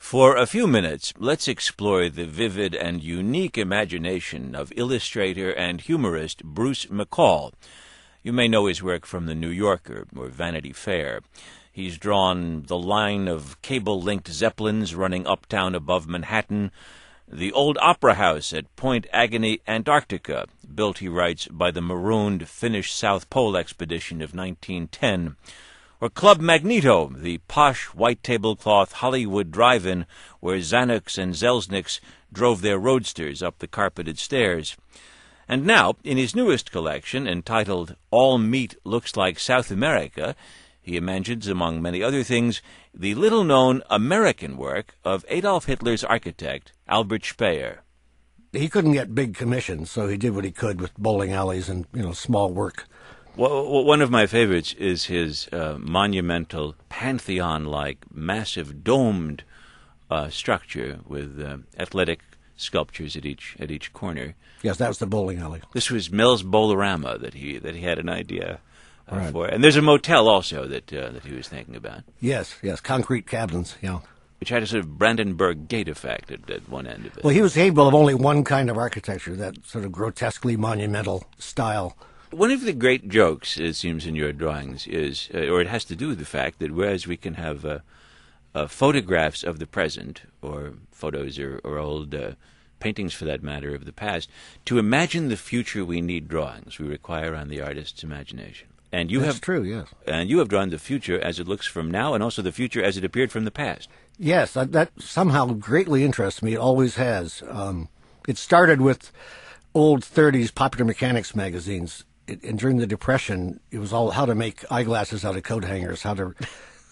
For a few minutes, let's explore the vivid and unique imagination of illustrator and humorist Bruce McCall. You may know his work from The New Yorker or Vanity Fair. He's drawn the line of cable-linked zeppelins running uptown above Manhattan, the old opera house at Point Agony, Antarctica, built, he writes, by the marooned Finnish South Pole expedition of 1910, or Club Magneto, the posh white tablecloth Hollywood drive-in where Xanax and Zelzniks drove their roadsters up the carpeted stairs. And now, in his newest collection, entitled All Meat Looks Like South America, he imagines, among many other things, the little-known American work of Adolf Hitler's architect, Albert Speer. He couldn't get big commissions, so he did what he could with bowling alleys and, small work. Well, one of my favorites is his monumental, pantheon-like, massive, domed structure with athletic sculptures at each corner. Yes, that was the bowling alley. This was Mel's Bowlerama that he had an idea Right. for, and there's a motel also that he was thinking about. Yes, concrete cabins, Which had a sort of Brandenburg Gate effect at one end of it. Well, he was capable of only one kind of architecture, that sort of grotesquely monumental style. One of the great jokes, it seems, in your drawings is, or it has to do with the fact that whereas we can have photographs of the present, or photos or old paintings, for that matter, of the past, to imagine the future we need drawings. We require on the artist's imagination. And That's true, yes. And you have drawn the future as it looks from now, and also the future as it appeared from the past. Yes, that somehow greatly interests me. It always has. It started with old 30s Popular Mechanics magazines. And during the Depression, it was all how to make eyeglasses out of coat hangers, how to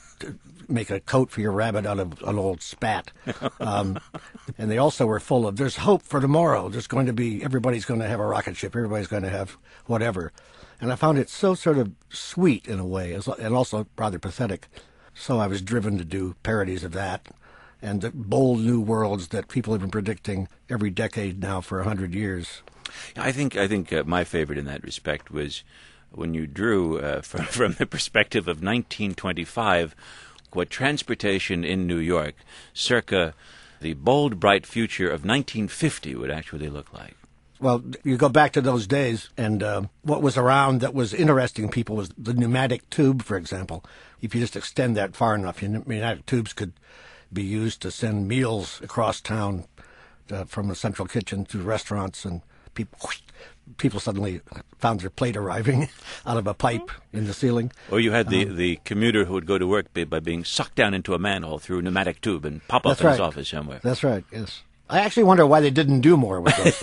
make a coat for your rabbit out of an old spat. And they also were full of, there's hope for tomorrow. Everybody's going to have a rocket ship. Everybody's going to have whatever. And I found it so sort of sweet in a way, and also rather pathetic. So I was driven to do parodies of that and the bold new worlds that people have been predicting every decade now for 100 years. I think my favorite in that respect was when you drew from the perspective of 1925 what transportation in New York, circa the bold, bright future of 1950, would actually look like. Well, you go back to those days, and what was around that was interesting people was the pneumatic tube, for example. If you just extend that far enough, pneumatic tubes could be used to send meals across town from the central kitchen to restaurants, and people suddenly found their plate arriving out of a pipe in the ceiling. Or you had the commuter who would go to work by being sucked down into a manhole through a pneumatic tube and pop up in his office somewhere. That's right, yes. I actually wonder why they didn't do more with those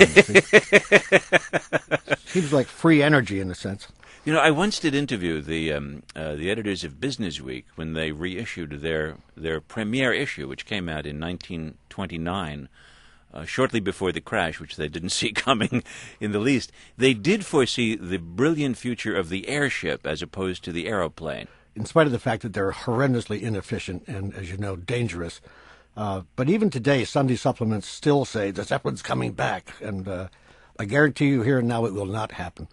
things. Seems like free energy in a sense. I once did interview the editors of Business Week when they reissued their premiere issue, which came out in 1929, shortly before the crash, which they didn't see coming in the least. They did foresee the brilliant future of the airship as opposed to the aeroplane. In spite of the fact that they're horrendously inefficient and, as you know, dangerous. But even today, Sunday supplements still say the Zeppelin's coming back, and I guarantee you here and now it will not happen.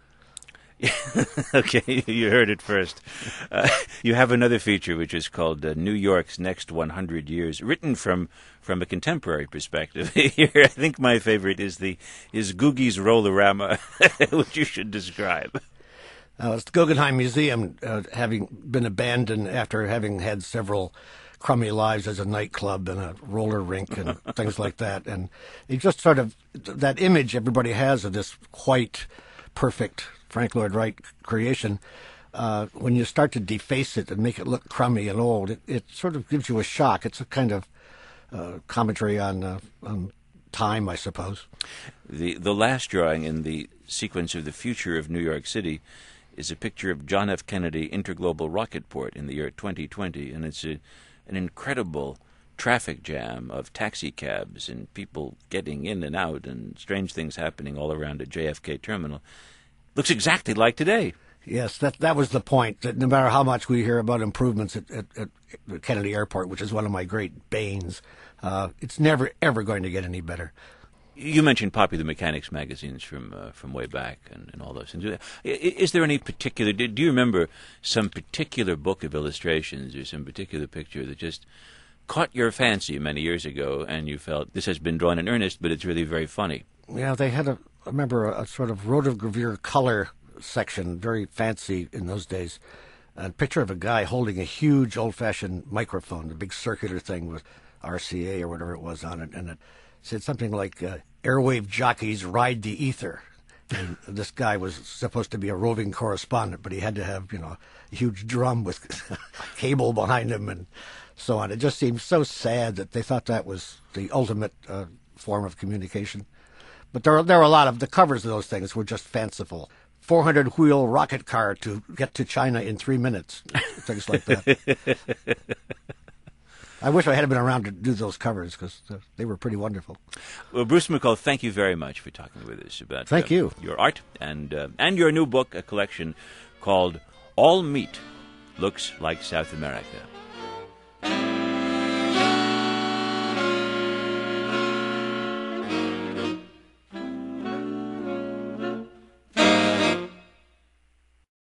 Okay, you heard it first. You have another feature which is called New York's Next 100 Years, written from a contemporary perspective. Here, I think my favorite is Googie's Rollerama, which you should describe. It's the Guggenheim Museum, having been abandoned after having had several crummy lives as a nightclub and a roller rink and things like that. And it just sort of, that image everybody has of this white, perfect Frank Lloyd Wright creation, when you start to deface it and make it look crummy and old, it sort of gives you a shock. It's a kind of commentary on time, I suppose. The last drawing in the sequence of the future of New York City is a picture of John F. Kennedy Interglobal Rocket Port in the year 2020, and it's an incredible traffic jam of taxi cabs and people getting in and out and strange things happening all around a JFK terminal. Looks exactly like today. Yes, that was the point, that no matter how much we hear about improvements at Kennedy Airport, which is one of my great banes, it's never, ever going to get any better. You mentioned Popular Mechanics magazines from way back and all those things. Is there any particular, do you remember some particular book of illustrations or some particular picture that just caught your fancy many years ago, and you felt this has been drawn in earnest, but it's really very funny. Yeah, they had I remember a sort of rotogravure color section, very fancy in those days. A picture of a guy holding a huge old-fashioned microphone, a big circular thing with RCA or whatever it was on it, and it said something like, airwave jockeys ride the ether. And this guy was supposed to be a roving correspondent, but he had to have, a huge drum with cable behind him and so on. It just seemed so sad that they thought that was the ultimate form of communication. But there were a lot of the covers of those things were just fanciful. 400-wheel rocket car to get to China in 3 minutes, things like that. I wish I had been around to do those covers because they were pretty wonderful. Well, Bruce McCall, thank you very much for talking with us about Thank you. Your art and your new book, a collection called All Meat Looks Like South America.